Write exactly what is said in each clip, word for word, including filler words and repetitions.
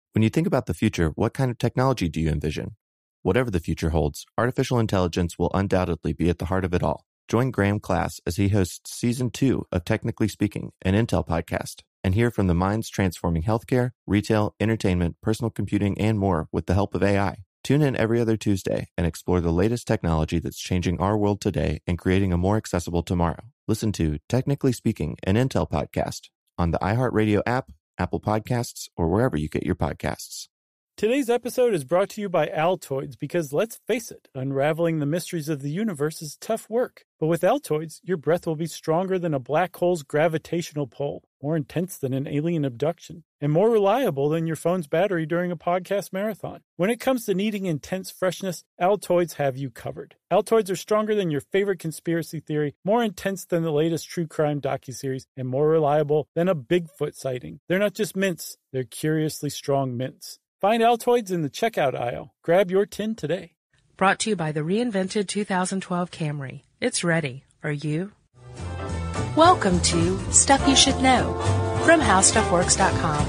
When you think about the future, what kind of technology do you envision? Whatever the future holds, artificial intelligence will undoubtedly be at the heart of it all. Join Graham Class as he hosts Season two of Technically Speaking, an Intel podcast, and hear from the minds transforming healthcare, retail, entertainment, personal computing, and more with the help of A I. Tune in every other Tuesday and explore the latest technology that's changing our world today and creating a more accessible tomorrow. Listen to Technically Speaking, an Intel podcast on the iHeartRadio app, Apple Podcasts, or wherever you get your podcasts. Today's episode is brought to you by Altoids because, let's face it, unraveling the mysteries of the universe is tough work. But with Altoids, your breath will be stronger than a black hole's gravitational pull, more intense than an alien abduction, and more reliable than your phone's battery during a podcast marathon. When it comes to needing intense freshness, Altoids have you covered. Altoids are stronger than your favorite conspiracy theory, more intense than the latest true crime docuseries, and more reliable than a Bigfoot sighting. They're not just mints, they're curiously strong mints. Find Altoids in the checkout aisle. Grab your tin today. Brought to you by the reinvented two thousand twelve Camry. It's ready. Are you? Welcome to Stuff You Should Know from How Stuff Works dot com.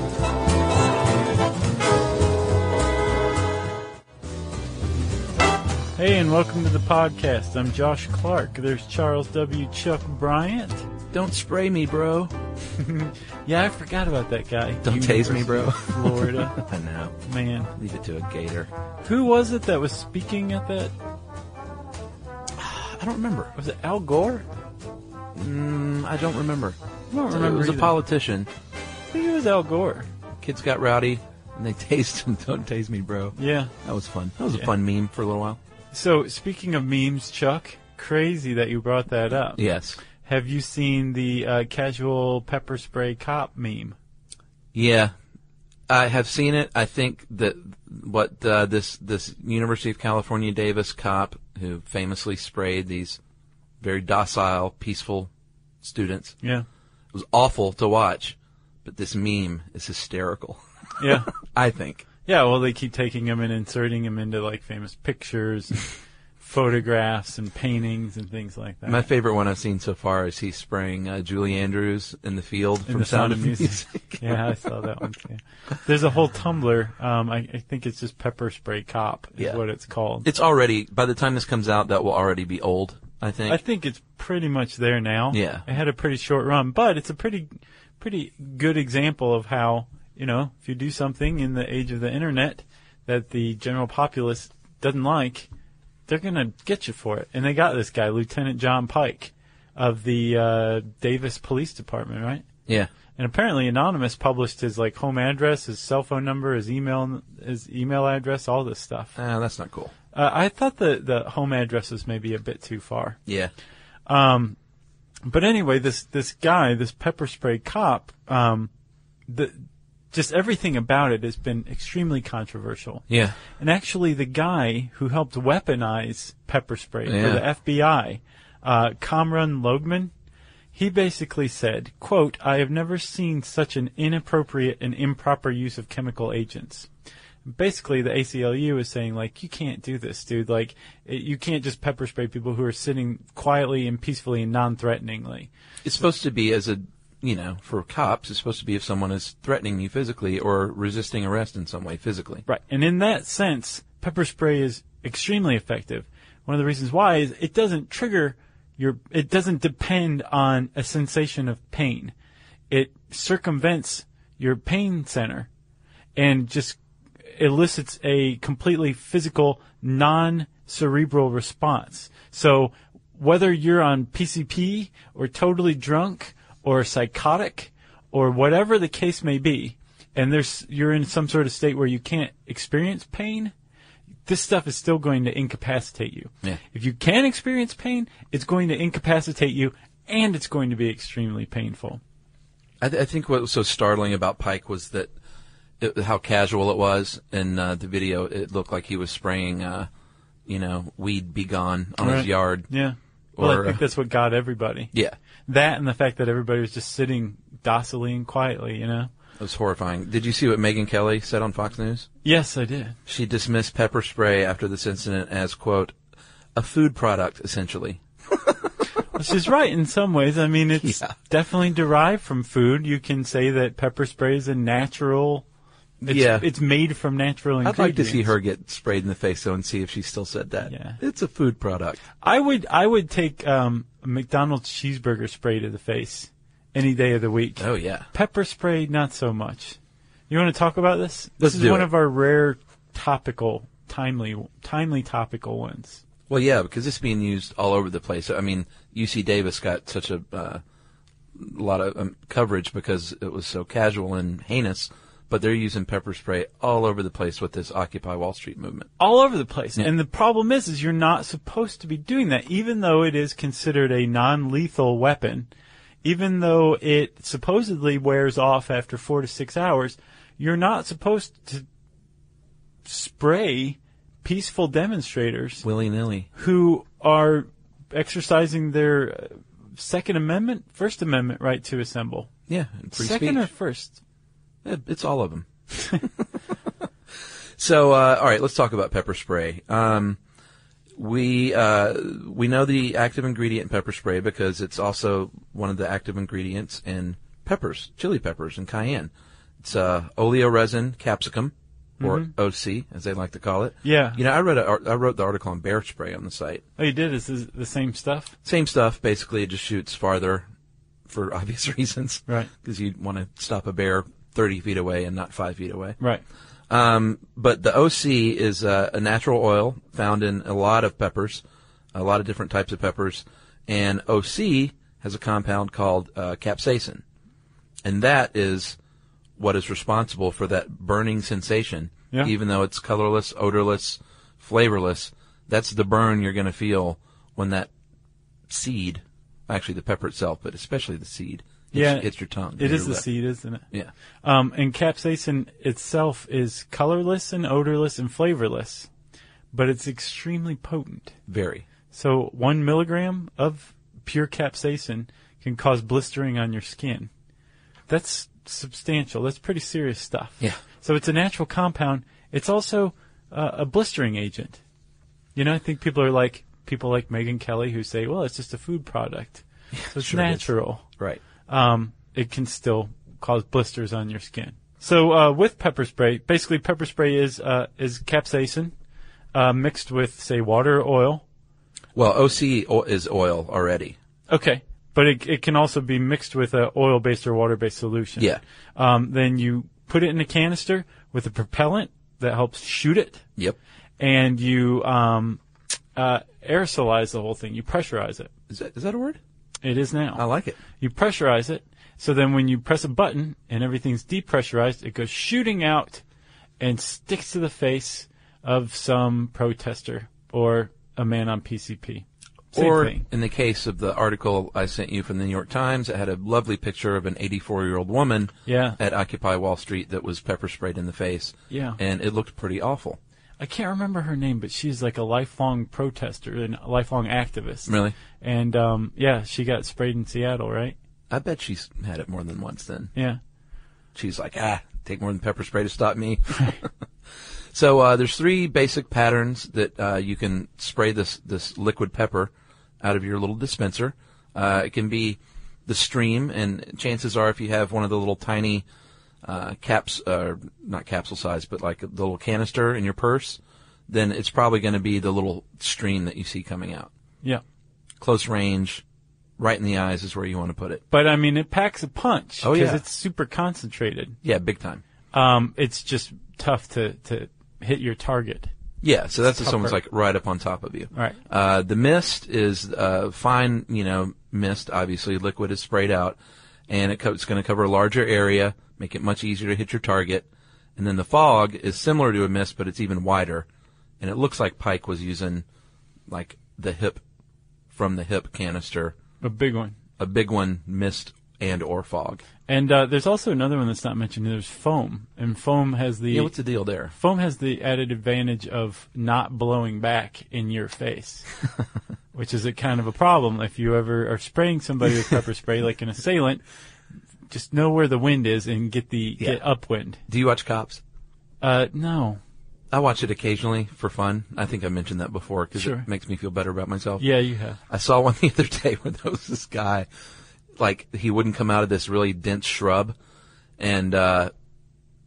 Hey, and welcome to the podcast. I'm Josh Clark. There's Charles W. Chuck Bryant. Don't spray me, bro. Yeah, I forgot about that guy. Don't tase me, bro. Florida. I know. Man. Leave it to a gator. Who was it that was speaking at that? I don't remember. Was it Al Gore? Mm, I don't remember. I don't remember. It was either. a politician. I think it was Al Gore. Kids got rowdy, and they tased him. Don't tase me, bro. Yeah. That was fun. That was yeah. a fun meme for a little while. So, speaking of memes, Chuck, crazy that you brought that up. Yes. Have you seen the uh, casual pepper spray cop meme? Yeah, I have seen it. I think that what uh, this this University of California Davis cop who famously sprayed these very docile, peaceful students. Yeah, it was awful to watch, but this meme is hysterical. Yeah, I think. Yeah, well, they keep taking him and inserting him into like famous pictures. Photographs and paintings and things like that. My favorite one I've seen so far is he's spraying uh, Julie Andrews in the field in from the Sound, Sound of Music. music. Yeah, I saw that one too. There's a whole Tumblr. Um, I, I think it's just Pepper Spray Cop is yeah. what it's called. It's already, by the time this comes out, that will already be old, I think. I think it's pretty much there now. Yeah. It had a pretty short run, but it's a pretty, pretty good example of how, you know, if you do something in the age of the internet that the general populace doesn't like, they're going to get you for it. And they got this guy, Lieutenant John Pike, of the uh, Davis Police Department, right? Yeah. And apparently Anonymous published his like home address, his cell phone number, his email his email address, all this stuff. Ah, uh, that's not cool. Uh, I thought the, the home address was maybe a bit too far. Yeah. Um, but anyway, this, this guy, this pepper spray cop, um, the... just everything about it has been extremely controversial. Yeah. And actually the guy who helped weaponize pepper spray yeah. for the F B I, uh, Kamran Logman, he basically said, quote, "I have never seen such an inappropriate and improper use of chemical agents." Basically, the A C L U is saying, like, you can't do this, dude. Like, it, you can't just pepper spray people who are sitting quietly and peacefully and non-threateningly. It's supposed to be as a... You know, for cops, it's supposed to be if someone is threatening you physically or resisting arrest in some way physically. Right. And in that sense, pepper spray is extremely effective. One of the reasons why is it doesn't trigger your, it doesn't depend on a sensation of pain. It circumvents your pain center and just elicits a completely physical, non-cerebral response. So whether you're on P C P or totally drunk or psychotic, or whatever the case may be, and there's you're in some sort of state where you can't experience pain, this stuff is still going to incapacitate you. Yeah. If you can experience pain, it's going to incapacitate you, and it's going to be extremely painful. I, th- I think what was so startling about Pike was that it, how casual it was in uh, the video. It looked like he was spraying, uh, you know, weed be gone on right. his yard. Yeah. Well, or, I think that's what got everybody. Yeah. That and the fact that everybody was just sitting docilely and quietly, you know? It was horrifying. Did you see what Megyn Kelly said on Fox News? Yes, I did. She dismissed pepper spray after this incident as, quote, a food product, essentially. Which is right in some ways. I mean, it's yeah. definitely derived from food. You can say that pepper spray is a natural It's, Yeah. it's made from natural I'd ingredients. like to see her get sprayed in the face, though, and see if she still said that. Yeah. It's a food product. I would I would take um, a McDonald's cheeseburger spray to the face any day of the week. Oh, yeah. Pepper spray, not so much. You want to talk about this? Let's This is do one it. of our rare topical, timely, timely topical ones. Well, yeah, because it's being used all over the place. I mean, U C Davis got such a uh, lot of um, coverage because it was so casual and heinous, but they're using pepper spray all over the place with this Occupy Wall Street movement. All over the place. Yeah. And the problem is, is you're not supposed to be doing that, even though it is considered a non-lethal weapon, even though it supposedly wears off after four to six hours. You're not supposed to spray peaceful demonstrators Willy-nilly. who are exercising their uh, Second Amendment, First Amendment right to assemble. Yeah, and free Second speech. or first? It- It's all of them. So, uh, all right, let's talk about pepper spray. Um, we uh, we know the active ingredient in pepper spray because it's also one of the active ingredients in peppers, chili peppers, and cayenne. It's uh, oleoresin capsicum, or O C, as they like to call it. Yeah. You know, I read a, I wrote the article on bear spray on the site. Oh, you did? Is this the same stuff? Same stuff. Basically, it just shoots farther for obvious reasons. Right. Because you want to stop a bear thirty feet away and not five feet away. Right. Um, but the O C is uh, a natural oil found in a lot of peppers, a lot of different types of peppers, and O C has a compound called uh, capsaicin, and that is what is responsible for that burning sensation. Yeah. Even though it's colorless, odorless, flavorless, that's the burn you're going to feel when that seed, actually the pepper itself, but especially the seed, hits, Yeah. hits your tongue. It your is the lip. seed, isn't it? Yeah. Um, and capsaicin itself is colorless and odorless and flavorless, but it's extremely potent. Very. So one milligram of pure capsaicin can cause blistering on your skin. That's substantial. That's pretty serious stuff. Yeah. So it's a natural compound. It's also uh, a blistering agent. You know, I think people are like people like Megyn Kelly who say, well, it's just a food product. So it's sure it is. natural. Right. Um, it can still cause blisters on your skin. So uh, with pepper spray, basically pepper spray is uh, is capsaicin uh, mixed with, say, water or oil. Well, O C o- is oil already. Okay. But it, it can also be mixed with a oil-based or water-based solution. Yeah. Um, then you put it in a canister with a propellant that helps shoot it, Yep. and you um, uh, aerosolize the whole thing. You pressurize it. Is that is that a word? It is now. I like it. You pressurize it, so then when you press a button and everything's depressurized, it goes shooting out and sticks to the face of some protester or a man on P C P. Same or thing. in the case of the article I sent you from the New York Times, it had a lovely picture of an eighty-four-year-old woman Yeah. at Occupy Wall Street that was pepper sprayed in the face. Yeah. And it looked pretty awful. I can't remember her name, but she's like a lifelong protester and a lifelong activist. Really? And, um, yeah, she got sprayed in Seattle, right? I bet she's had it more than once then. Yeah. She's like, ah, take more than pepper spray to stop me. So uh, there's three basic patterns that uh, you can spray this, this liquid pepper out of your little dispenser. Uh, it can be the stream, and chances are if you have one of the little tiny uh, caps, uh, not capsule size, but like the little canister in your purse, then it's probably going to be the little stream that you see coming out. Yeah. Close range, right in the eyes is where you want to put it. But, I mean, it packs a punch. Oh, yeah. it's super concentrated. Yeah, big time. Um, it's just tough to, to hit your target. Yeah, so that's if tougher. someone's like right up on top of you. Right. Uh, the mist is uh, fine, you know, mist. Obviously, liquid is sprayed out, and it co- it's going to cover a larger area, make it much easier to hit your target. And then the fog is similar to a mist, but it's even wider, and it looks like Pike was using like the hip from the hip canister, A big one. a big one, mist and or fog. And uh, there's also another one that's not mentioned. There's foam, and foam has the Yeah, what's the deal there? foam has the added advantage of not blowing back in your face, which is a kind of a problem if you ever are spraying somebody with pepper spray, like an assailant. Just know where the wind is and get the Yeah. get upwind. Do you watch Cops? Uh, no. I watch it occasionally for fun. I think I mentioned that before because Sure. it makes me feel better about myself. Yeah, you have. I saw one the other day where there was this guy, like, he wouldn't come out of this really dense shrub, and uh,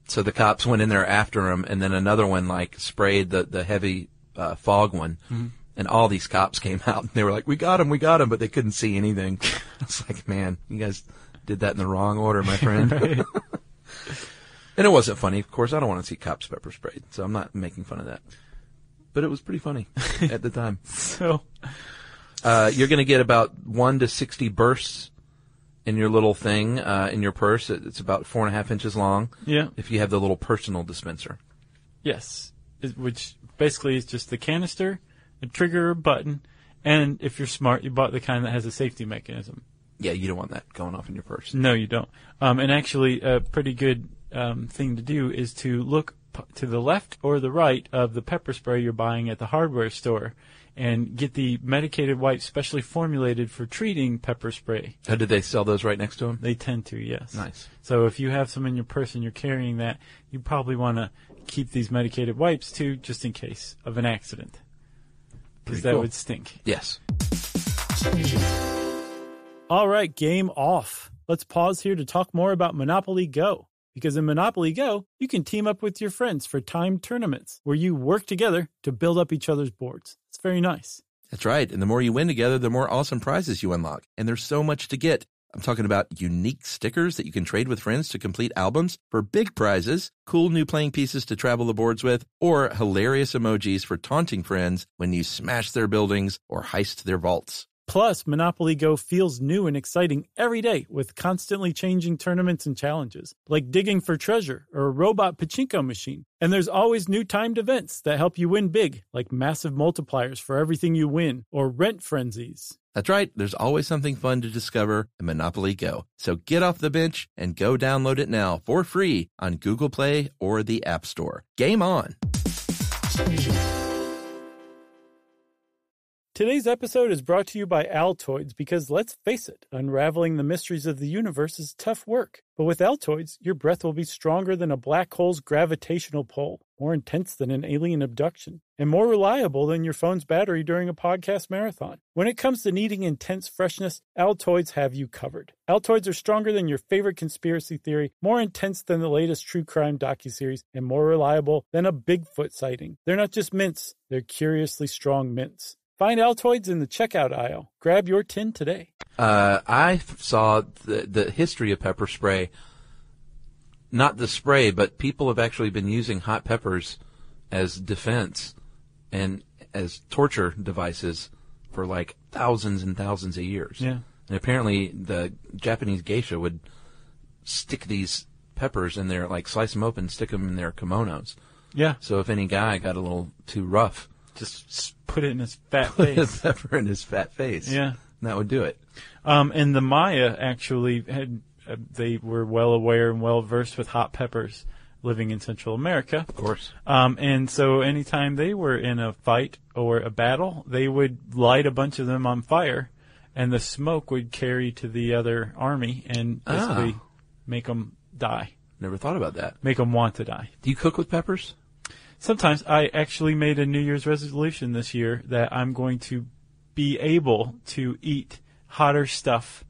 So the cops went in there after him, and then another one like sprayed the the heavy uh, fog one, mm-hmm. and all these cops came out and they were like, "We got him, we got him," but they couldn't see anything. It's like, man, you guys did that in the wrong order, my friend. Right. And it wasn't funny. Of course, I don't want to see cops pepper sprayed, so I'm not making fun of that. But it was pretty funny at the time. So, uh, you're going to get about one to sixty bursts in your little thing, uh, in your purse. It's about four and a half inches long. Yeah. If you have the little personal dispenser. Yes. It, which basically is just the canister, a trigger, a button, and if you're smart, you bought the kind that has a safety mechanism. Yeah, you don't want that going off in your purse. No, you don't. Um, and actually, a pretty good um, thing to do is to look p- to the left or the right of the pepper spray you're buying at the hardware store and get the medicated wipes specially formulated for treating pepper spray. Oh, did they sell those right next to them? They tend to, yes. Nice. So if you have some in your purse and you're carrying that, you probably want to keep these medicated wipes, too, just in case of an accident. Because that cool. would stink. Yes. All right, game off. Let's pause here to talk more about Monopoly Go. Because in Monopoly Go, you can team up with your friends for timed tournaments where you work together to build up each other's boards. It's very nice. That's right. And the more you win together, the more awesome prizes you unlock. And there's so much to get. I'm talking about unique stickers that you can trade with friends to complete albums for big prizes, cool new playing pieces to travel the boards with, or hilarious emojis for taunting friends when you smash their buildings or heist their vaults. Plus, Monopoly Go feels new and exciting every day with constantly changing tournaments and challenges, like digging for treasure or a robot pachinko machine. And there's always new timed events that help you win big, like massive multipliers for everything you win or rent frenzies. That's right. There's always something fun to discover in Monopoly Go. So get off the bench and go download it now for free on Google Play or the App Store. Game on! Today's episode is brought to you by Altoids because, let's face it, unraveling the mysteries of the universe is tough work. But with Altoids, your breath will be stronger than a black hole's gravitational pull, more intense than an alien abduction, and more reliable than your phone's battery during a podcast marathon. When it comes to needing intense freshness, Altoids have you covered. Altoids are stronger than your favorite conspiracy theory, more intense than the latest true crime docuseries, and more reliable than a Bigfoot sighting. They're not just mints, they're curiously strong mints. Find Altoids in the checkout aisle. Grab your tin today. Uh, I saw the, the history of pepper spray. Not the spray, but people have actually been using hot peppers as defense and as torture devices for like thousands and thousands of years. Yeah. And apparently the Japanese geisha would stick these peppers in their, like slice them open, stick them in their kimonos. Yeah. So if any guy got a little too rough, Just put it in his fat put a face. pepper in his fat face. Yeah. And that would do it. Um, and the Maya actually had, uh, they were well aware and well versed with hot peppers living in Central America. Of course. Um, and so anytime they were in a fight or a battle, they would light a bunch of them on fire, and the smoke would carry to the other army and basically Ah. make them die, Never thought about that. make them want to die. Do you cook with peppers? Sometimes. I actually made a New Year's resolution this year that I'm going to be able to eat hotter stuff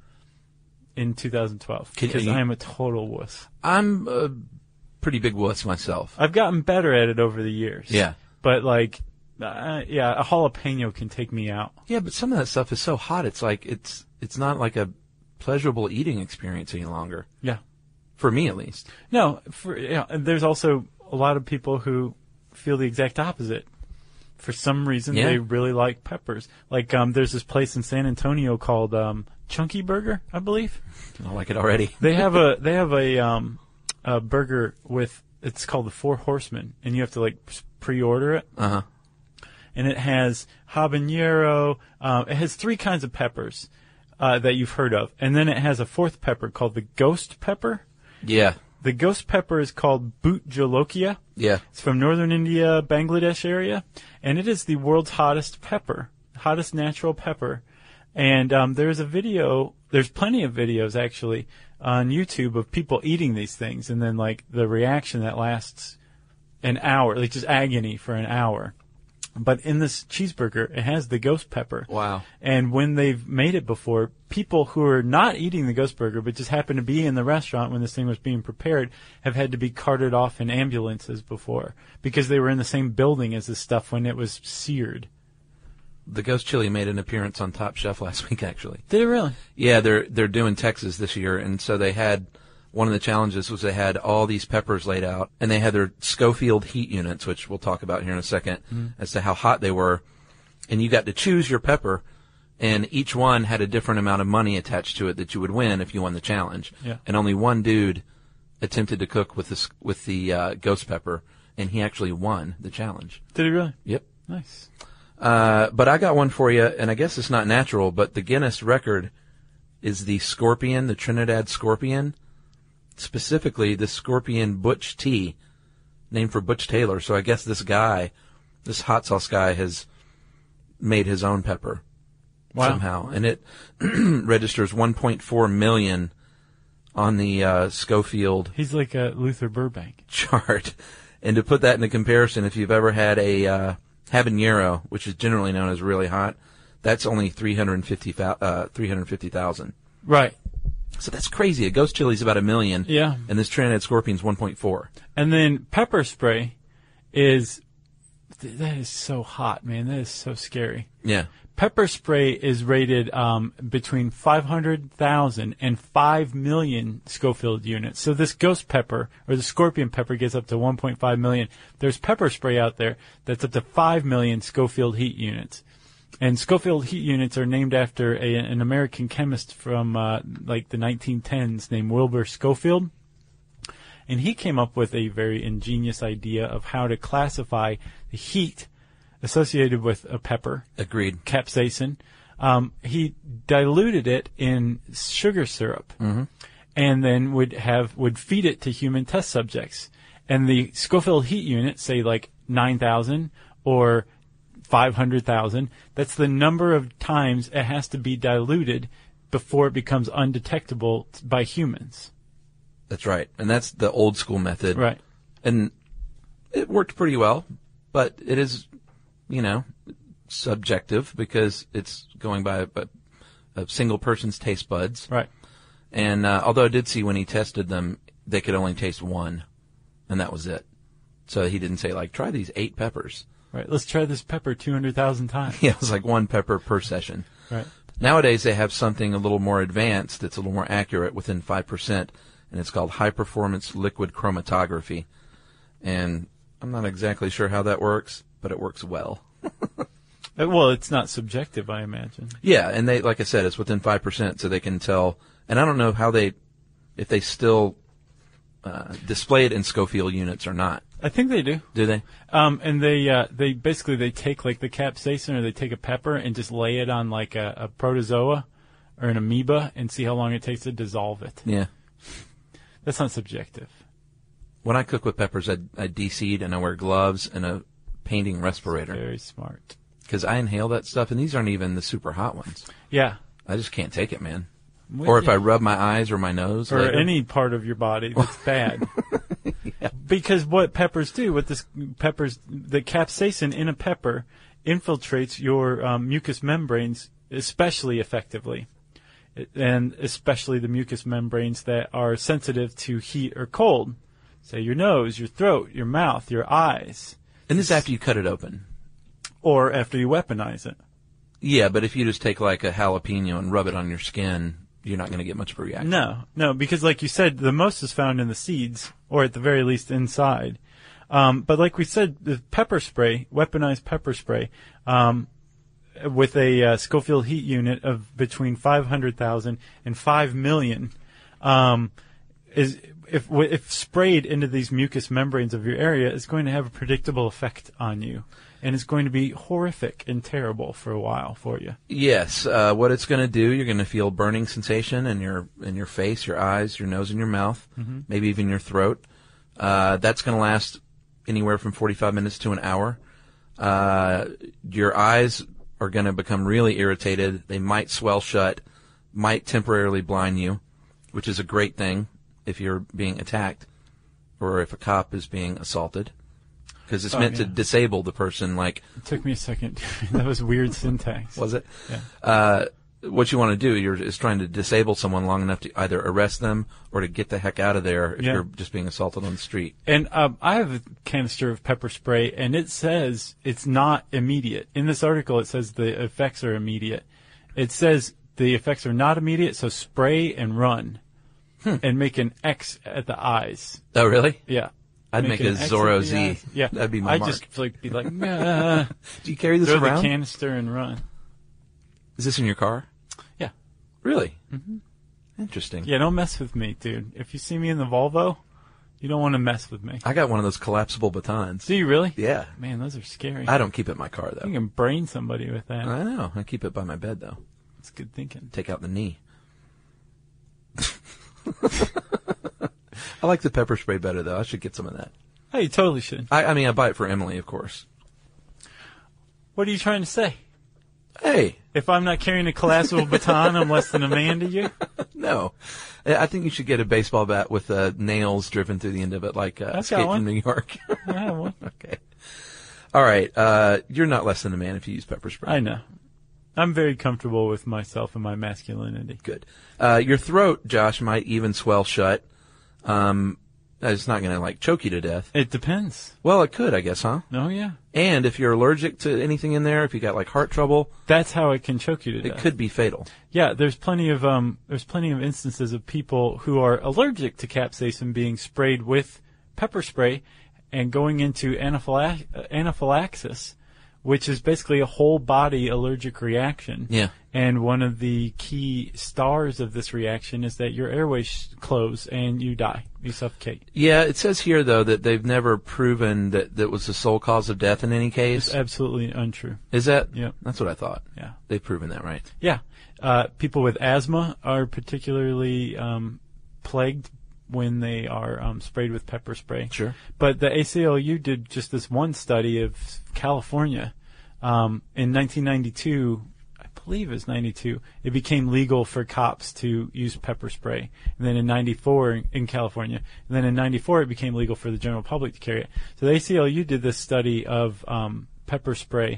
in two thousand twelve Can because you- I am a total wuss. I'm a pretty big wuss myself. I've gotten better at it over the years. Yeah. But like, uh, yeah, a jalapeno can take me out. Yeah, but some of that stuff is so hot. It's like it's it's not like a pleasurable eating experience any longer. Yeah. For me, at least. No, for, yeah, and there's also a lot of people who feel the exact opposite. For some reason, Yeah. they really like peppers. Like, um, there's this place in San Antonio called um, Chunky Burger, I believe. I like it already. They have a they have a um, a burger with, it's called the Four Horsemen, and you have to like pre-order it. Uh huh. And it has habanero. Uh, it has three kinds of peppers uh, that you've heard of, and then it has a fourth pepper called the ghost pepper. Yeah. The ghost pepper is called Boot Jolokia. Yeah. It's from northern India, Bangladesh area, and it is the world's hottest pepper, hottest natural pepper. And um, there's a video, there's plenty of videos actually on YouTube of people eating these things, and then like the reaction that lasts an hour, like just agony for an hour. But in this cheeseburger, it has the ghost pepper. Wow. And when they've made it before, people who are not eating the ghost burger but just happen to be in the restaurant when this thing was being prepared have had to be carted off in ambulances before because they were in the same building as this stuff when it was seared. The ghost chili made an appearance on Top Chef last week, actually. Did it really? Yeah, they're they're doing Texas this year, and so they had one of the challenges was they had all these peppers laid out, and they had their Schofield heat units, which we'll talk about here in a second, mm-hmm. as to how hot they were, and you got to choose your pepper, and each one had a different amount of money attached to it that you would win if you won the challenge. Yeah. And only one dude attempted to cook with the with the uh, ghost pepper, and he actually won the challenge. Did he really? Yep. Nice. Uh, but I got one for you, and I guess it's not natural, but the Guinness record is the Scorpion, the Trinidad Scorpion, specifically the Scorpion Butch T, named for Butch Taylor. So I guess this guy, this hot sauce guy, has made his own pepper wow. somehow, and it registers one point four million on the uh, Schofield. He's like a Luther Burbank chart. And to put that into comparison, if you've ever had a uh, habanero, which is generally known as really hot, that's only three hundred fifty thousand. Right. So that's crazy. A ghost chili is about a million. Yeah. And this Trinidad Scorpion's one point four. And then pepper spray is, that is so hot, man. That is so scary. Yeah. Pepper spray is rated um, between five hundred thousand and five million Schofield units. So this ghost pepper, or the scorpion pepper, gets up to one point five million. There's pepper spray out there that's up to five million Schofield heat units. And Schofield heat units are named after a, an American chemist from uh, like the nineteen tens named Wilbur Schofield. And he came up with a very ingenious idea of how to classify the heat associated with a pepper. Agreed. Capsaicin. Um, he diluted it in sugar syrup, mm-hmm. and then would have would feed it to human test subjects. And the Schofield heat unit, say like nine thousand or five hundred thousand, that's the number of times it has to be diluted before it becomes undetectable by humans. That's right. And that's the old school method. Right. And it worked pretty well, but it is, you know, subjective because it's going by a, a single person's taste buds. Right. And uh, although I did see when he tested them, they could only taste one, and that was it. So he didn't say, like, try these eight peppers. Right. Let's try this pepper two hundred thousand times. Yeah, it was like one pepper per session. Right. Nowadays, they have something a little more advanced that's a little more accurate within five percent, and it's called high-performance liquid chromatography. And I'm not exactly sure how that works, but it works well. Well, it's not subjective, I imagine. Yeah, and they, like I said, it's within five percent, so they can tell. And I don't know how they, if they still uh, display it in Schofield units or not. I think they do. Do they? Um, and they, uh, they basically, they take like the capsaicin or they take a pepper and just lay it on like a, a protozoa or an amoeba and see how long it takes to dissolve it. Yeah. That's not subjective. When I cook with peppers, I, I de-seed and I wear gloves and a painting respirator. Very smart. Because I inhale that stuff, and these aren't even the super hot ones. Yeah. I just can't take it, man. Well, or if yeah. I rub my eyes or my nose. Or later. any part of your body that's bad. Yeah. Because what peppers do, what this peppers, the capsaicin in a pepper infiltrates your um, mucous membranes especially effectively. And especially the mucous membranes that are sensitive to heat or cold. Say your nose, your throat, your mouth, your eyes. And this is after you cut it open. Or after you weaponize it. Yeah, but if you just take like a jalapeno and rub it on your skin, you're not going to get much of a reaction. No, no, because like you said, the most is found in the seeds, or at the very least inside. Um, but like we said, the pepper spray, weaponized pepper spray, um, with a uh, Schofield heat unit of between five hundred thousand and five million, um, is if if sprayed into these mucous membranes of your area, is going to have a predictable effect on you. And it's going to be horrific and terrible for a while for you. Yes. Uh, what it's going to do, you're going to feel burning sensation in your in your face, your eyes, your nose, and your mouth, mm-hmm. maybe even your throat. Uh, that's going to last anywhere from forty-five minutes to an hour. Uh, your eyes are going to become really irritated. They might swell shut, might temporarily blind you, which is a great thing if you're being attacked or if a cop is being assaulted. Because it's oh, meant yeah. to disable the person. Like it took me a second. That was weird syntax. Was it? Yeah. Uh, what you want to do you're, is trying to disable someone long enough to either arrest them or to get the heck out of there if Yeah. you're just being assaulted on the street. And um, I have a canister of pepper spray, and it says it's not immediate. In this article, it says the effects are immediate. It says the effects are not immediate, so spray and run, hmm. and make an X at the eyes. Oh, really? Yeah. I'd make, make a X Zorro at the Z. eyes. Yeah. That'd be my I'd mark. just like, be like, nah. Do you carry this Throw around? the canister and run. Is this in your car? Yeah. Really? Mm-hmm. Interesting. Yeah, don't mess with me, dude. If you see me in the Volvo, you don't want to mess with me. I got one of those collapsible batons. Do you really? Yeah. Man, those are scary. I don't keep it in my car, though. You can brain somebody with that. I know. I keep it by my bed, though. That's good thinking. Take out the knee. I like the pepper spray better, though. I should get some of that. Oh, you totally should. I, I mean, I buy it for Emily, of course. What are you trying to say? Hey. If I'm not carrying a collapsible baton, I'm less than a man to you? No. I think you should get a baseball bat with uh, nails driven through the end of it, like uh, Escape from New York. I have one. Okay. All right. Uh, you're not less than a man if you use pepper spray. I know. I'm very comfortable with myself and my masculinity. Good. Uh, your throat, Josh, might even swell shut. Um, it's not going to, like, choke you to death. It depends. Well, it could, I guess, huh? Oh, yeah. And if you're allergic to anything in there, if you got, like, heart trouble, that's how it can choke you to it death. It could be fatal. Yeah, there's plenty of um, there's plenty of instances of people who are allergic to capsaicin being sprayed with pepper spray and going into anaphylax- anaphylaxis, which is basically a whole body allergic reaction. Yeah. And one of the key stars of this reaction is that your airways close and you die. You suffocate. Yeah, it says here, though, that they've never proven that that was the sole cause of death in any case. It's absolutely untrue. Is that? Yeah. That's what I thought. Yeah. They've proven that, right? Yeah. Uh, people with asthma are particularly um, plagued when they are um, sprayed with pepper spray. Sure. But the A C L U did just this one study of California. Um, in nineteen ninety-two, I believe it was ninety-two, it became legal for cops to use pepper spray. And then in ninety-four in California, and then in ninety-four it became legal for the general public to carry it. So the A C L U did this study of um, pepper spray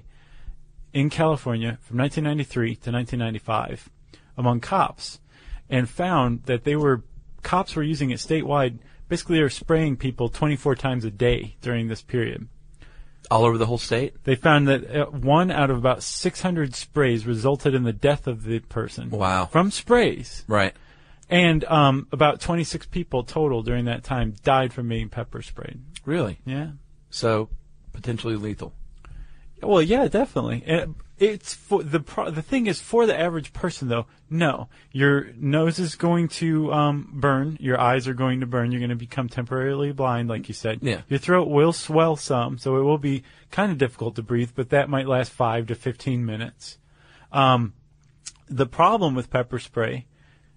in California from nineteen ninety-three to nineteen ninety-five among cops, and found that they were cops were using it statewide. Basically, they were spraying people twenty-four times a day during this period. All over the whole state? They found that uh, one out of about six hundred sprays resulted in the death of the person. Wow. From sprays. Right. And um, about twenty-six people total during that time died from being pepper sprayed. Really? Yeah. So, potentially lethal. Well, yeah, definitely. It, it's for the pro- the thing is for the average person though. No, your nose is going to um, burn. Your eyes are going to burn. You're going to become temporarily blind, like you said. Yeah. Your throat will swell some, so it will be kind of difficult to breathe, but that might last five to fifteen minutes. Um, the problem with pepper spray,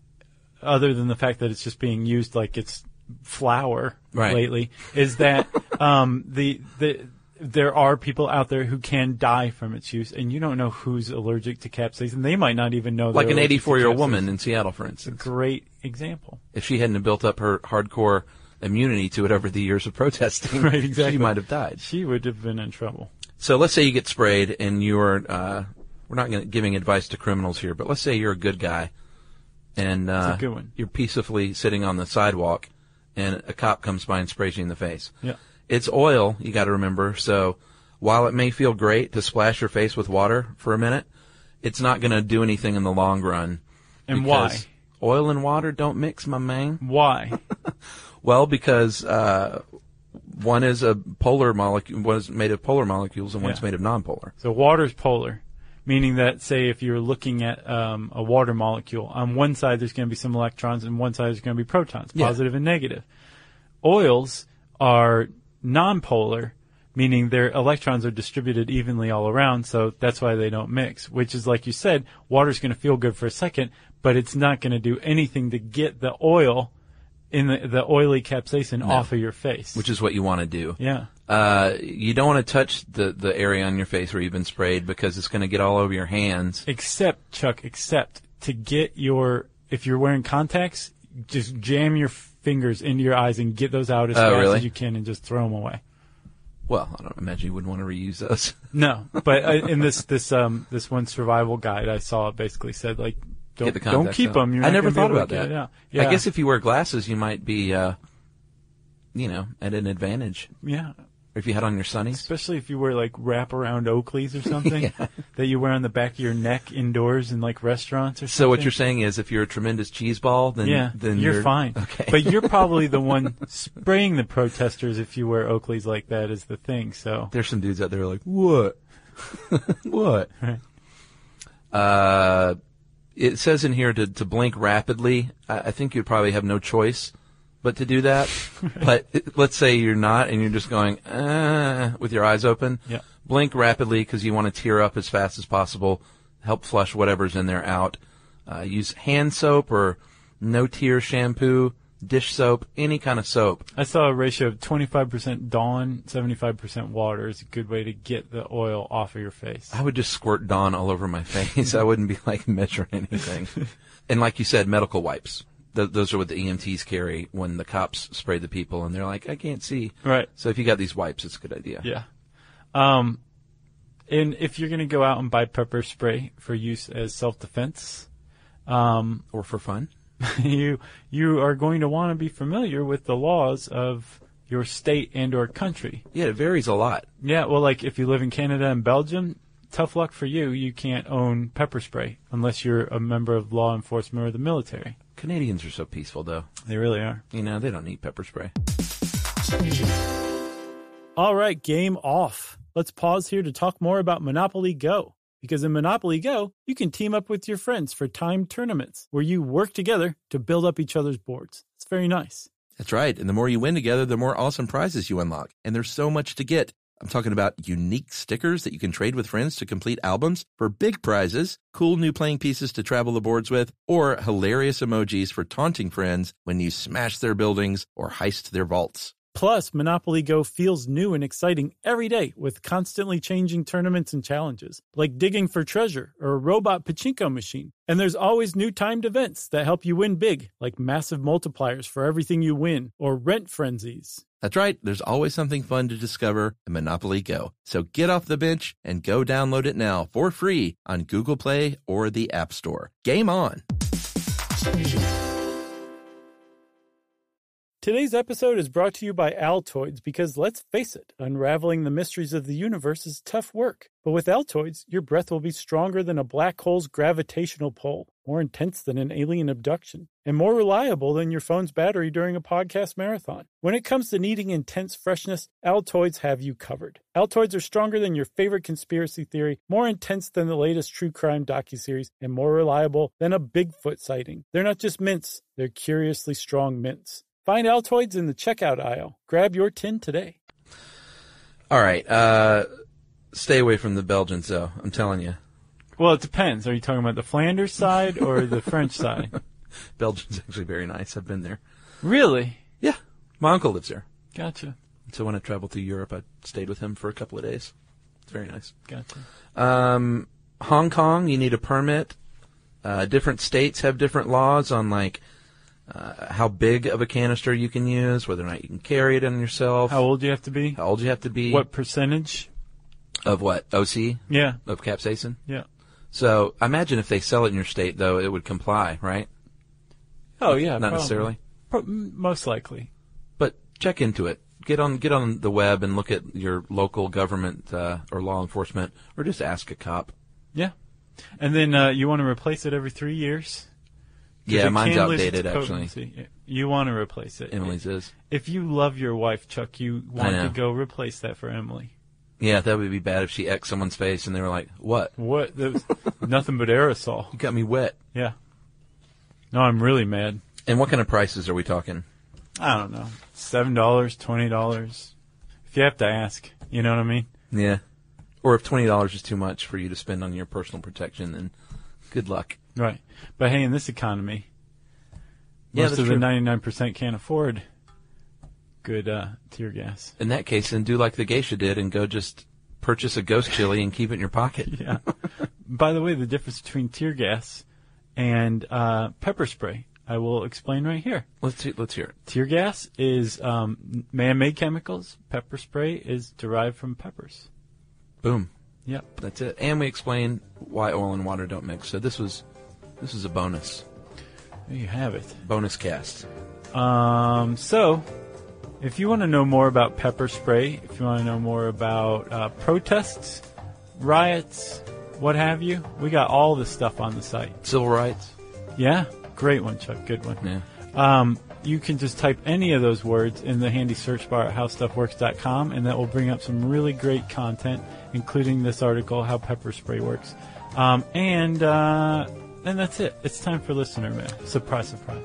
other than the fact that it's just being used like it's flour right. lately, is that um, the the there are people out there who can die from its use, and you don't know who's allergic to capsaicin. They might not even know. Like an eighty-four-year-old capsaicin. woman in Seattle, for instance. A great example. If she hadn't built up her hardcore immunity to it over the years of protesting, right, exactly. she might have died. She would have been in trouble. So let's say you get sprayed, and you're, uh, we're not gonna, giving advice to criminals here, but let's say you're a good guy, and uh, That's a good one. You're peacefully sitting on the sidewalk, and a cop comes by and sprays you in the face. Yeah. It's oil, you got to remember, so while it may feel great to splash your face with water for a minute, it's not going to do anything in the long run. And why? Oil and water don't mix, my man. Why? Well, because uh, one is a polar molecule, one is made of polar molecules, and one's Yeah. made of nonpolar. So water's polar, meaning that, say, if you're looking at um, a water molecule, on one side there's going to be some electrons, and one side there's going to be protons, Yeah. positive and negative. Oils are nonpolar, meaning their electrons are distributed evenly all around, so that's why they don't mix, which is, like you said, water's going to feel good for a second, but it's not going to do anything to get the oil in the, the oily capsaicin No. off of your face. Which is what you want to do. Yeah. Uh, you don't want to touch the, the area on your face where you've been sprayed because it's going to get all over your hands. Except, Chuck, except to get your, if you're wearing contacts, just jam your fingers into your eyes and get those out as Oh, fast really? as you can and just throw them away. Well, I don't imagine you wouldn't want to reuse those. No, but uh, in this this um this one survival guide I saw, it basically said like don't the don't keep out. them. You're I not never gonna be thought able about to get that. it out. Yeah. I guess if you wear glasses, you might be, uh, you know, at an advantage. yeah. Or if you had on your sunnies. Especially if you wear like wraparound Oakleys or something Yeah. that you wear on the back of your neck indoors in like restaurants or something. So what you're saying is, if you're a tremendous cheese ball, then yeah, then you're, you're fine. Okay, But you're probably the one spraying the protesters if you wear Oakleys like that is the thing. So there's some dudes out there like, what? What? Right. Uh, it says in here to, to blink rapidly. I, I think you'd probably have no choice but to do that. But it, let's say you're not, and you're just going uh, with your eyes open. Yeah. Blink rapidly because you want to tear up as fast as possible. Help flush whatever's in there out. Uh, use hand soap or no-tear shampoo, dish soap, any kind of soap. I saw a ratio of twenty-five percent Dawn, seventy-five percent water is a good way to get the oil off of your face. I would just squirt Dawn all over my face. I wouldn't be like measuring anything. And like you said, medical wipes. Th- those are what the E M Ts carry when the cops spray the people, and they're like, I can't see. Right. So if you got these wipes, it's a good idea. Yeah. Um, and if you're going to go out and buy pepper spray for use as self-defense, um, Or for fun. you you are going to want to be familiar with the laws of your state and or country. Yeah, it varies a lot. Yeah, well, like if you live in Canada and Belgium, tough luck for you. You can't own pepper spray unless you're a member of law enforcement or the military. Canadians are so peaceful, though. They really are. You know, they don't need pepper spray. All right, game off. Let's pause here to talk more about Monopoly Go. Because in Monopoly Go, you can team up with your friends for timed tournaments where you work together to build up each other's boards. It's very nice. That's right. And the more you win together, the more awesome prizes you unlock. And there's so much to get. I'm talking about unique stickers that you can trade with friends to complete albums for big prizes, cool new playing pieces to travel the boards with, or hilarious emojis for taunting friends when you smash their buildings or heist their vaults. Plus, Monopoly Go feels new and exciting every day with constantly changing tournaments and challenges, like digging for treasure or a robot pachinko machine. And there's always new timed events that help you win big, like massive multipliers for everything you win or rent frenzies. That's right. There's always something fun to discover in Monopoly Go. So get off the bench and go download it now for free on Google Play or the App Store. Game on! Today's episode is brought to you by Altoids because, let's face it, unraveling the mysteries of the universe is tough work. But with Altoids, your breath will be stronger than a black hole's gravitational pull, more intense than an alien abduction, and more reliable than your phone's battery during a podcast marathon. When it comes to needing intense freshness, Altoids have you covered. Altoids are stronger than your favorite conspiracy theory, more intense than the latest true crime docuseries, and more reliable than a Bigfoot sighting. They're not just mints, they're curiously strong mints. Find Altoids in the checkout aisle. Grab your tin today. All right. Uh, stay away from the Belgians, though. I'm telling you. Well, it depends. Are you talking about the Flanders side or the French side? Belgium's actually very nice. I've been there. Really? Yeah. My uncle lives there. Gotcha. So when I traveled through Europe, I stayed with him for a couple of days. It's very nice. Gotcha. Um, Hong Kong, you need a permit. Uh, different states have different laws on, like, uh, how big of a canister you can use, whether or not you can carry it on yourself. How old do you have to be? How old you have to be. What percentage? Of what? O C? Yeah. Of capsaicin? Yeah. So I imagine if they sell it in your state, though, it would comply, right? Oh, yeah. Not probably. necessarily. Pro- most likely. But check into it. Get on get on the web and look at your local government uh, or law enforcement, or just ask a cop. Yeah. And then uh, you want to replace it every three years? Yeah, mine's can lose outdated, its actually. potency. You want to replace it. Emily's is. If you love your wife, Chuck, you want to go replace that for Emily. Yeah, that would be bad if she X'd someone's face and they were like, what? What? That was nothing but aerosol. You got me wet. Yeah. No, I'm really mad. And what kind of prices are we talking? I don't know. seven dollars, twenty dollars. If you have to ask, you know what I mean? Yeah. Or if twenty dollars is too much for you to spend on your personal protection, then good luck. Right. But hey, in this economy, yeah, most that's of true. the ninety-nine percent can't afford good uh, tear gas. In that case, then do like the geisha did and go just purchase a ghost chili and keep it in your pocket. Yeah. By the way, the difference between tear gas and uh, pepper spray. I will explain right here. Let's see, let's hear it. Tear gas is um, man-made chemicals. Pepper spray is derived from peppers. Boom. Yep. That's it. And we explain why oil and water don't mix. So this was this was a bonus. There you have it. Bonus cast. Um, so, if you want to know more about pepper spray, if you want to know more about uh, protests, riots, what have you, we got all this stuff on the site. Civil rights. Yeah? Great one, Chuck. Good one. Yeah. Um, you can just type any of those words in the handy search bar at how stuff works dot com, and that will bring up some really great content, including this article, How Pepper Spray Works. Um, and, uh, and that's it. It's time for listener mail. Surprise, surprise.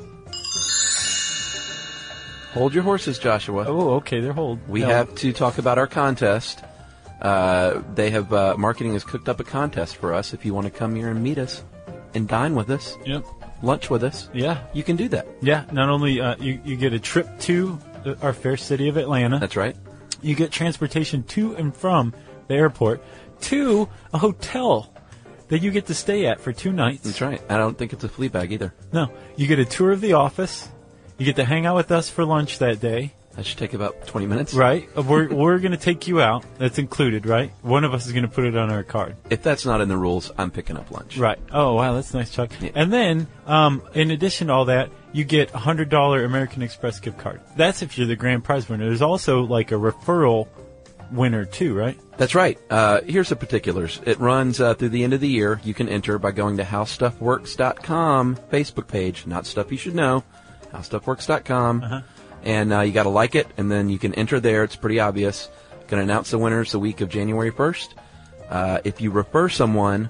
Hold your horses, Joshua. Oh, okay. They're hold. We no. have to talk about our contest. Uh, they have, uh, marketing has cooked up a contest for us. If you want to come here and meet us and dine with us. Yep. Lunch with us. Yeah. You can do that. Yeah. Not only, uh, you, you get a trip to the, our fair city of Atlanta. That's right. You get transportation to and from the airport to a hotel that you get to stay at for two nights. That's right. I don't think it's a flea bag either. No. You get a tour of the office. You get to hang out with us for lunch that day. That should take about twenty minutes. Right. Uh, We're, we're going to take you out. That's included, right? One of us is going to put it on our card. If that's not in the rules, I'm picking up lunch. Right. Oh, wow. That's nice, Chuck. Yeah. And then, um, in addition to all that, you get a one hundred dollars American Express gift card. That's if you're the grand prize winner. There's also like a referral winner, too, right? That's right. Uh, here's the particulars. It runs uh, through the end of the year. You can enter by going to how stuff works dot com Facebook page. Not stuff you should know. how stuff works dot com. Uh-huh. And uh, you got to like it, and then you can enter there. It's pretty obvious. Going to announce the winners the week of January first. Uh, if you refer someone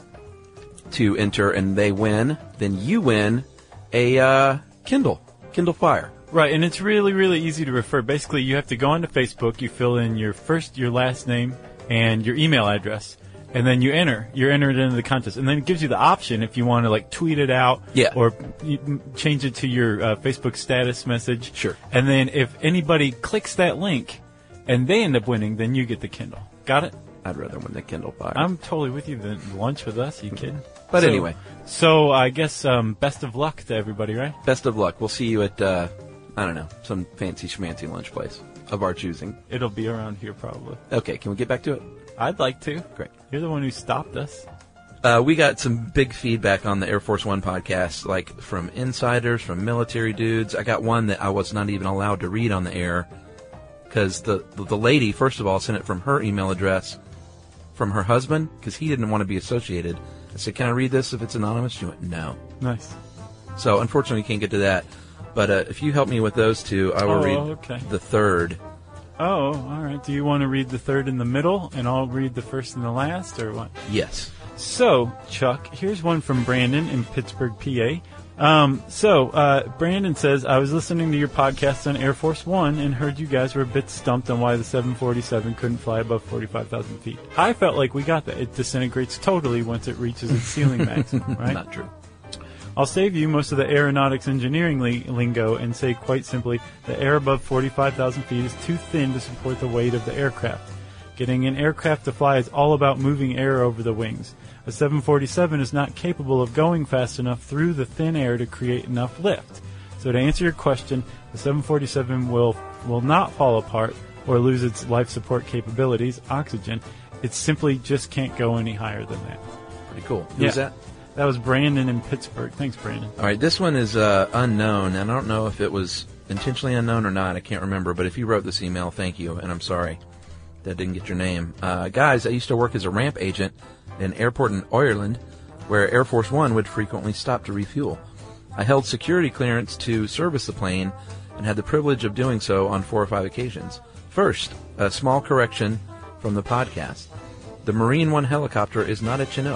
to enter and they win, then you win a uh, Kindle, Kindle Fire. Right, and it's really, really easy to refer. Basically, you have to go onto Facebook, you fill in your first, your last name, and your email address, and then you enter. You're entered into the contest. And then it gives you the option if you want to, like, tweet it out Yeah. or you change it to your uh, Facebook status message. Sure. And then if anybody clicks that link and they end up winning, then you get the Kindle. Got it? I'd rather win the Kindle Fire. I'm totally with you than lunch with us. Are you kidding? But So- anyway. So I guess um, best of luck to everybody, right? Best of luck. We'll see you at, uh, I don't know, some fancy schmancy lunch place of our choosing. It'll be around here probably. Okay, can we get back to it? I'd like to. Great. You're the one who stopped us. Uh, we got some big feedback on the Air Force One podcast, like from insiders, from military dudes. I got one that I was not even allowed to read on the air because the, the the lady, first of all, sent it from her email address from her husband because he didn't want to be associated. I said, "Can I read this if it's anonymous?" She went, "No." Nice. So unfortunately, we can't get to that. But uh, if you help me with those two, I will Oh, read okay. the third. Oh, all right. Do you want to read the third in the middle, and I'll read the first and the last, or what? Yes. So, Chuck, here's one from Brandon in Pittsburgh, P A. Um, so, uh, Brandon says, I was listening to your podcast on Air Force One and heard you guys were a bit stumped on why the seven forty-seven couldn't fly above forty-five thousand feet. I felt like we got that. It disintegrates totally once it reaches its ceiling maximum, right? Not true. I'll save you most of the aeronautics engineering li- lingo and say quite simply, the air above forty-five thousand feet is too thin to support the weight of the aircraft. Getting an aircraft to fly is all about moving air over the wings. A seven forty-seven is not capable of going fast enough through the thin air to create enough lift. So to answer your question, the seven forty-seven will will not fall apart or lose its life support capabilities, oxygen. It simply just can't go any higher than that. Pretty cool. Who's Yeah. that? That was Brandon in Pittsburgh. Thanks, Brandon. All right, this one is uh, unknown, and I don't know if it was intentionally unknown or not. I can't remember, but if you wrote this email, thank you, and I'm sorry that didn't get your name. Uh, guys, I used to work as a ramp agent in an airport in Ireland where Air Force One would frequently stop to refuel. I held security clearance to service the plane and had the privilege of doing so on four or five occasions. First, a small correction from the podcast. The Marine One helicopter is not a Chinook.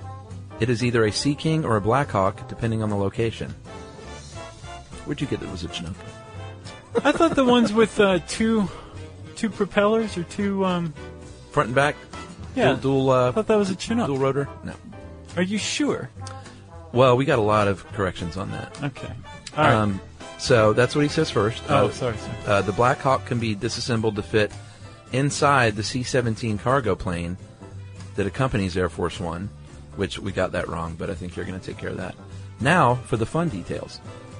It is either a Sea King or a Black Hawk, depending on the location. Where'd you get that it was a Chinook? I thought the ones with uh, two two propellers or two, um, Front and back? yeah, Dual, dual, uh, I thought that was a Chinook. dual rotor? No. Are you sure? Well, we got a lot of corrections on that. Okay. All right. Um, so that's what he says first. oh, Uh, sorry, sorry. Uh, the Black Hawk can be disassembled to fit inside the C seventeen cargo plane that accompanies Air Force One, which we got that wrong, but I think you're going to take care of that. Now, for the fun details.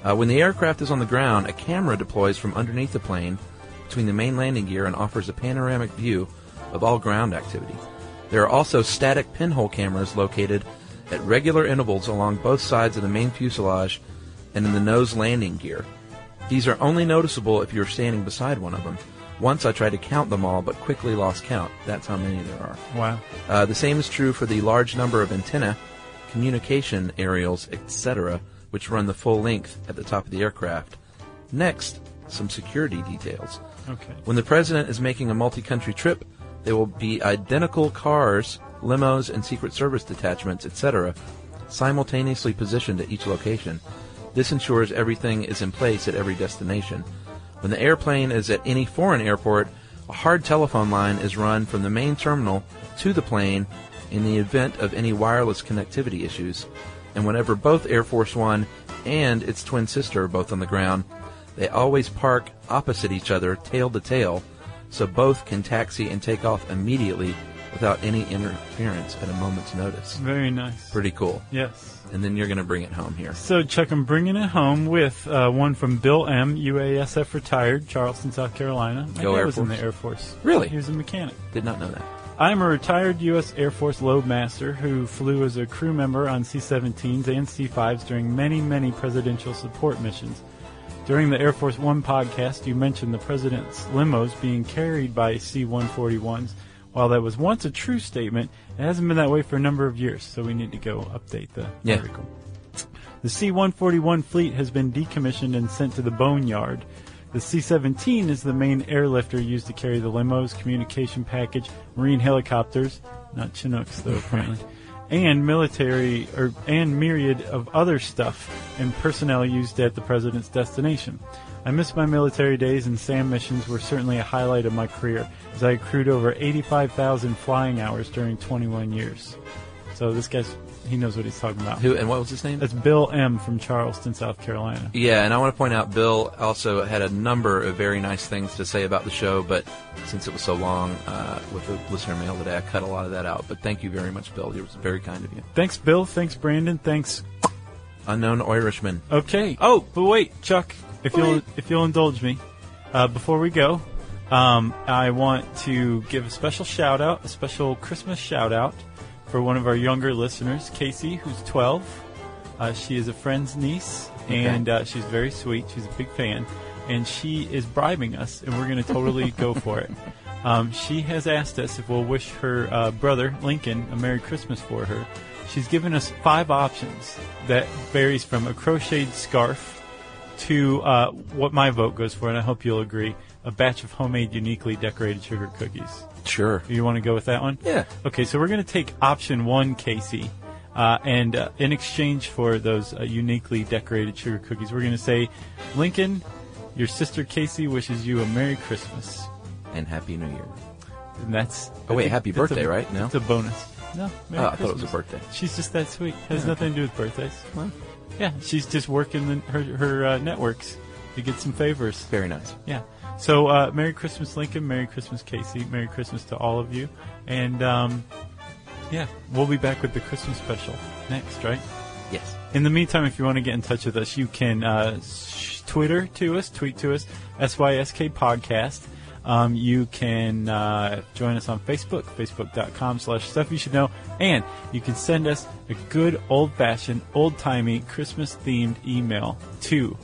Uh, when the aircraft is on the ground, a camera deploys from underneath the plane between the main landing gear and offers a panoramic view of all ground activity. There are also static pinhole cameras located at regular intervals along both sides of the main fuselage and in the nose landing gear. These are only noticeable if you're standing beside one of them. Once I tried to count them all, but quickly lost count. That's how many there are. Wow. Uh, the same is true for the large number of antenna, communication aerials, et cetera, which run the full length at the top of the aircraft. Next, some security details. Okay. When the president is making a multi-country trip, there will be identical cars, limos, and Secret Service detachments, et cetera, simultaneously positioned at each location. This ensures everything is in place at every destination. When the airplane is at any foreign airport, a hard telephone line is run from the main terminal to the plane in the event of any wireless connectivity issues. And whenever both Air Force One and its twin sister are both on the ground, they always park opposite each other, tail to tail, so both can taxi and take off immediately without any interference at a moment's notice. Very nice. Pretty cool. Yes. And then you're going to bring it home here. So, Chuck, I'm bringing it home with uh, one from Bill M., U A S F retired, Charleston, South Carolina. My Go dad Air was in Force. the Air Force. Really? He was a mechanic. Did not know that. I'm a retired U S Air Force loadmaster who flew as a crew member on C seventeens and C fives during many, many presidential support missions. During the Air Force One podcast, you mentioned the president's limos being carried by C one forty-ones. While that was once a true statement, it hasn't been that way for a number of years, so we need to go update the Yeah. article. The C one forty-one fleet has been decommissioned and sent to the boneyard. The C seventeen is the main airlifter used to carry the limos, communication package, marine helicopters, not Chinooks though apparently, and military or and myriad of other stuff and personnel used at the president's destination. I miss my military days, and SAM missions were certainly a highlight of my career, as I accrued over eighty-five thousand flying hours during twenty-one years. So this guy's, he knows what he's talking about. Who and what was his name? That's Bill M. from Charleston, South Carolina. Yeah, and I want to point out Bill also had a number of very nice things to say about the show, but since it was so long uh, with the listener mail today, I cut a lot of that out. But thank you very much, Bill. It was very kind of you. Thanks, Bill. Thanks, Brandon. Thanks. Unknown Irishman. Okay. Oh, but wait, Chuck, if you'll Wait. if you'll indulge me, uh, before we go, um, I want to give a special shout out, a special Christmas shout out for one of our younger listeners, Casey, who's twelve. Uh, she is a friend's niece, and uh, she's very sweet. She's a big fan, and she is bribing us, and we're going to totally go for it. Um, she has asked us if we'll wish her uh, brother, Lincoln, a Merry Christmas for her. She's given us five options that varies from a crocheted scarf to uh, what my vote goes for, and I hope you'll agree, a batch of homemade, uniquely decorated sugar cookies. Sure. You want to go with that one? Yeah. Okay, so we're going to take option one, Casey, uh, and uh, in exchange for those uh, uniquely decorated sugar cookies, we're going to say, Lincoln, your sister Casey wishes you a Merry Christmas. And Happy New Year. And that's... Oh, I wait, think happy that's birthday, a, right? No? It's a bonus. No, Merry Oh, I thought it was a Christmas. birthday. She's just that sweet. Has Yeah, nothing okay. to do with birthdays. Well, Yeah, she's just working the, her her uh, networks to get some favors. very nice. Yeah. So, uh, Merry Christmas, Lincoln. Merry Christmas, Casey. Merry Christmas to all of you. And, um, yeah, we'll be back with the Christmas special next, right? Yes. In the meantime, if you want to get in touch with us, you can uh, sh- Twitter to us, tweet to us, S Y S K Podcast. Um, you can uh, join us on Facebook, facebook.com slash stuff you should know. And you can send us a good old-fashioned, old-timey, Christmas-themed email to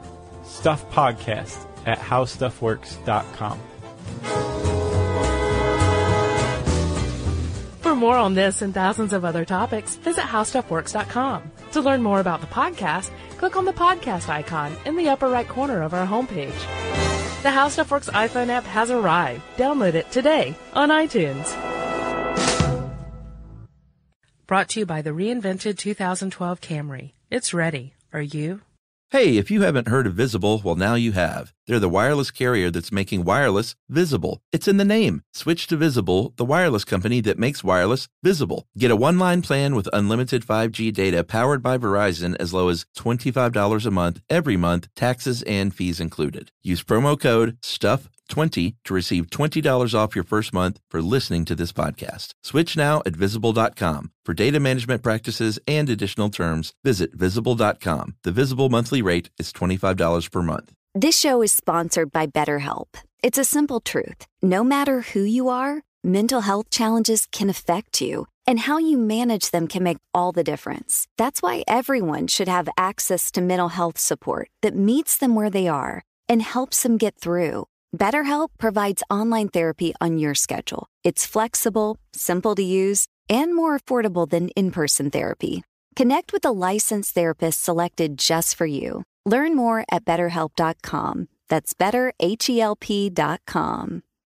stuffpodcast at howstuffworks dot com. For more on this and thousands of other topics, visit how stuff works dot com. To learn more about the podcast, click on the podcast icon in the upper right corner of our homepage. The How Stuff Works iPhone app has arrived. Download it today on iTunes. Brought to you by the reinvented two thousand twelve Camry. It's ready. Are you? Hey, if you haven't heard of Visible, well, now you have. They're the wireless carrier that's making wireless visible. It's in the name. Switch to Visible, the wireless company that makes wireless visible. Get a one-line plan with unlimited five G data powered by Verizon as low as twenty-five dollars a month every month, taxes and fees included. Use promo code STUFF twenty to receive twenty dollars off your first month for listening to this podcast. Switch now at visible dot com. For data management practices and additional terms, visit visible dot com. The Visible monthly rate is twenty-five dollars per month. This show is sponsored by BetterHelp. It's a simple truth. No matter who you are, mental health challenges can affect you, and how you manage them can make all the difference. That's why everyone should have access to mental health support that meets them where they are and helps them get through. BetterHelp provides online therapy on your schedule. It's flexible, simple to use, and more affordable than in-person therapy. Connect with a licensed therapist selected just for you. Learn more at better help dot com. That's better H E L P dot com.